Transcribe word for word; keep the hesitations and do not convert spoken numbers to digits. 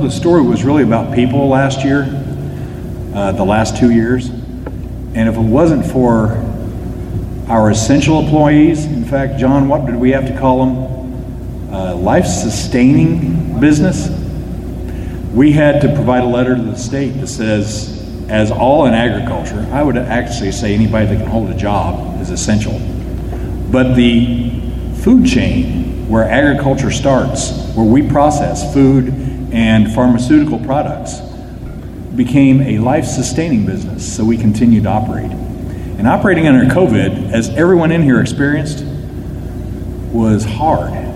the story was really about people last year, uh, the last two years. And if it wasn't for our essential employees, in fact, John, what did we have to call them? Uh, life-sustaining business. We had to provide a letter to the state that says, as all in agriculture, I would actually say anybody that can hold a job is essential. But the food chain, where agriculture starts, where we process food and pharmaceutical products, became a life-sustaining business, so we continued to operate. And operating under COVID, as everyone in here experienced, was hard.